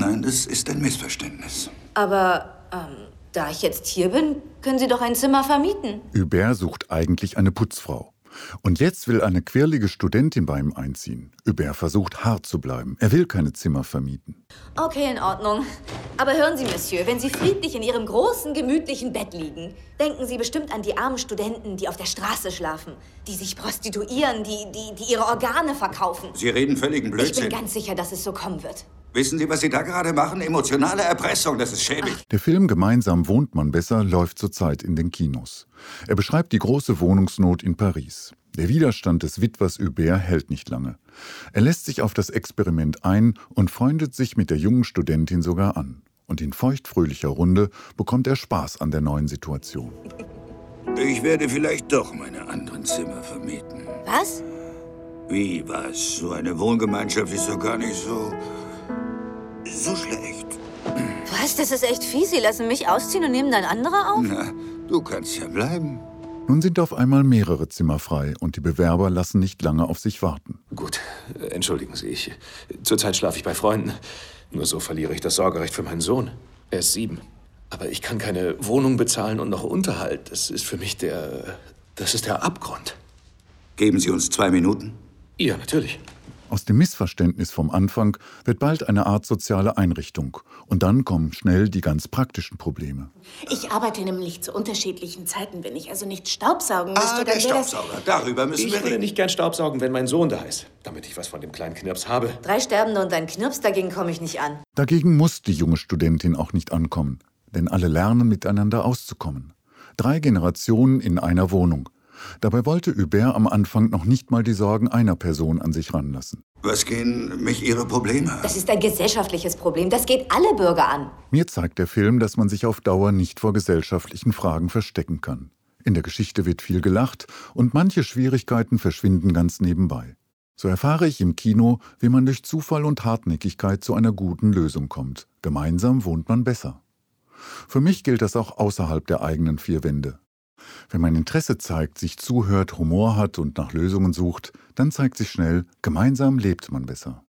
Nein, das ist ein Missverständnis. Aber, da ich jetzt hier bin, können Sie doch ein Zimmer vermieten. Hubert sucht eigentlich eine Putzfrau. Und jetzt will eine quirlige Studentin bei ihm einziehen. Hubert versucht, hart zu bleiben. Er will keine Zimmer vermieten. Okay, in Ordnung. Aber hören Sie, Monsieur, wenn Sie friedlich in Ihrem großen, gemütlichen Bett liegen, denken Sie bestimmt an die armen Studenten, die auf der Straße schlafen, die sich prostituieren, die ihre Organe verkaufen. Sie reden völligen Blödsinn. Ich bin ganz sicher, dass es so kommen wird. Wissen Sie, was Sie da gerade machen? Emotionale Erpressung, das ist schäbig. Der Film Gemeinsam wohnt man besser läuft zurzeit in den Kinos. Er beschreibt die große Wohnungsnot in Paris. Der Widerstand des Witwers Hubert hält nicht lange. Er lässt sich auf das Experiment ein und freundet sich mit der jungen Studentin sogar an. Und in feuchtfröhlicher Runde bekommt er Spaß an der neuen Situation. Ich werde vielleicht doch meine anderen Zimmer vermieten. Was? Wie, was? So eine Wohngemeinschaft ist doch gar nicht so schlecht. Was? Das ist echt fies. Sie lassen mich ausziehen und nehmen dann andere auf? Na, du kannst ja bleiben. Nun sind auf einmal mehrere Zimmer frei und die Bewerber lassen nicht lange auf sich warten. Gut, entschuldigen Sie, zurzeit schlafe ich bei Freunden. Nur so verliere ich das Sorgerecht für meinen Sohn. Er ist 7. Aber ich kann keine Wohnung bezahlen und noch Unterhalt. Das ist für mich das ist der Abgrund. Geben Sie uns 2 Minuten? Ja, natürlich. Aus dem Missverständnis vom Anfang wird bald eine Art soziale Einrichtung. Und dann kommen schnell die ganz praktischen Probleme. Ich arbeite nämlich zu unterschiedlichen Zeiten. Wenn ich also nicht staubsaugen müsste, der Staubsauger. Darüber müssen wir Ich würde reden. nicht gern staubsaugen, wenn mein Sohn da ist. Damit ich was von dem kleinen Knirps habe. 3 Sterbende und ein Knirps, dagegen komme ich nicht an. Dagegen muss die junge Studentin auch nicht ankommen. Denn alle lernen miteinander auszukommen. 3 Generationen in einer Wohnung. Dabei wollte Hubert am Anfang noch nicht mal die Sorgen einer Person an sich ranlassen. Was gehen mich Ihre Probleme an? Das ist ein gesellschaftliches Problem. Das geht alle Bürger an. Mir zeigt der Film, dass man sich auf Dauer nicht vor gesellschaftlichen Fragen verstecken kann. In der Geschichte wird viel gelacht und manche Schwierigkeiten verschwinden ganz nebenbei. So erfahre ich im Kino, wie man durch Zufall und Hartnäckigkeit zu einer guten Lösung kommt. Gemeinsam wohnt man besser. Für mich gilt das auch außerhalb der eigenen 4 Wände. Wenn man Interesse zeigt, sich zuhört, Humor hat und nach Lösungen sucht, dann zeigt sich schnell, gemeinsam lebt man besser.